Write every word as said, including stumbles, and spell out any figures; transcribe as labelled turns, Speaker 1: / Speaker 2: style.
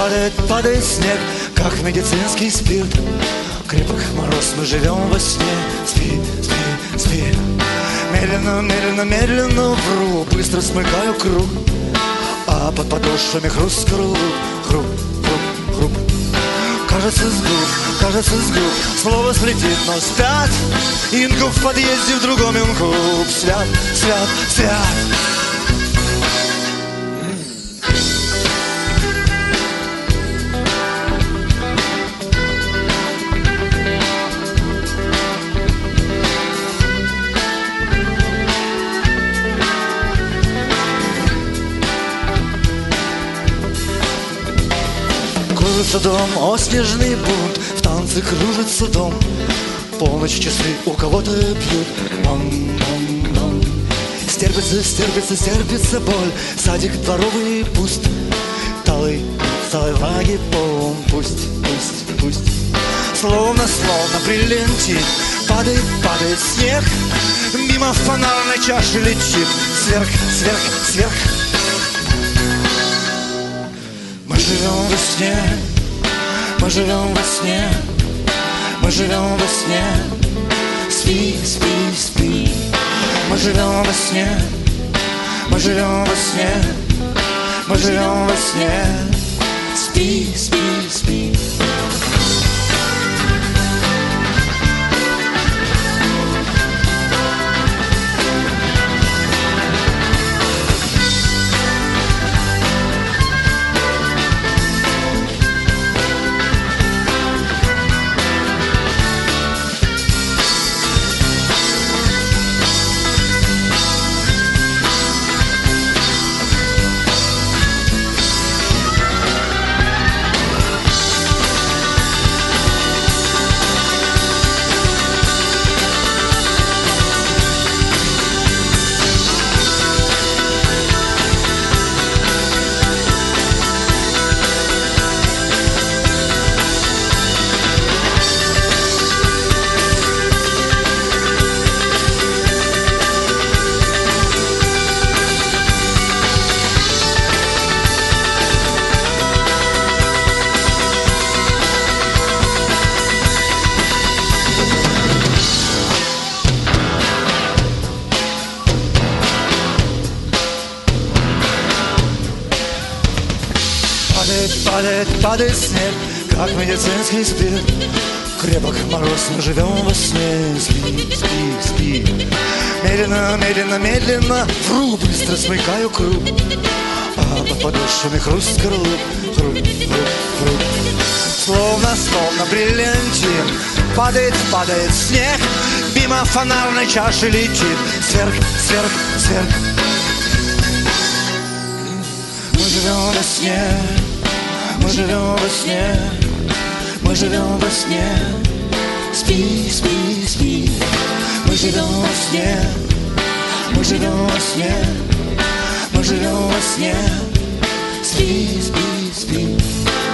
Speaker 1: падает, падает снег, как медицинский спирт. Крепок мороз, мы живем во сне. Спи, спи, спи. Медленно, медленно, медленно вру, быстро смыкаю круг, а под подошвами хруст скорлуп. Хруп, хруп, хруп. Кажется, с губ, кажется, с губ слово слетит, но спят. Инку в подъезде в другом инку. Свят, свят, свят. Кружится дом, о снежный бунт, в танце кружится дом. Полночь часы у кого-то бьют. Бам-бам-бам. Стерпится, стерпится, стерпится боль. Садик дворовый пуст. Талый, талый враги полон. Пусть, пусть, пусть. Словно, словно прилетит. Падает, падает снег. Мимо фонарной чаши летит. Сверх, сверх, сверх. Мы живем во сне, мы живем во сне, мы живем во сне. Спи, спи, спи. Мы живем во сне, мы живем во сне, мы живем во сне. Спи, спи, спи. Падает, падает снег, как медицинский спирт. Крепок мороз, мы живем во сне. Спи, спи, спи. Медленно, медленно, медленно вру, быстро смыкаю круг, а под подошвами хруст скорлуп. Хруп, хруп, хруп. Словно, словно бриллиантин. Падает, падает снег. Мимо фонарной чаши летит. Сверх, сверх, сверх. Мы живем во сне, мы живем во сне, мы живем во сне. Спи, спи, спи. Мы живем во сне, мы живем во сне, мы живем во сне. Спи, спи, спи.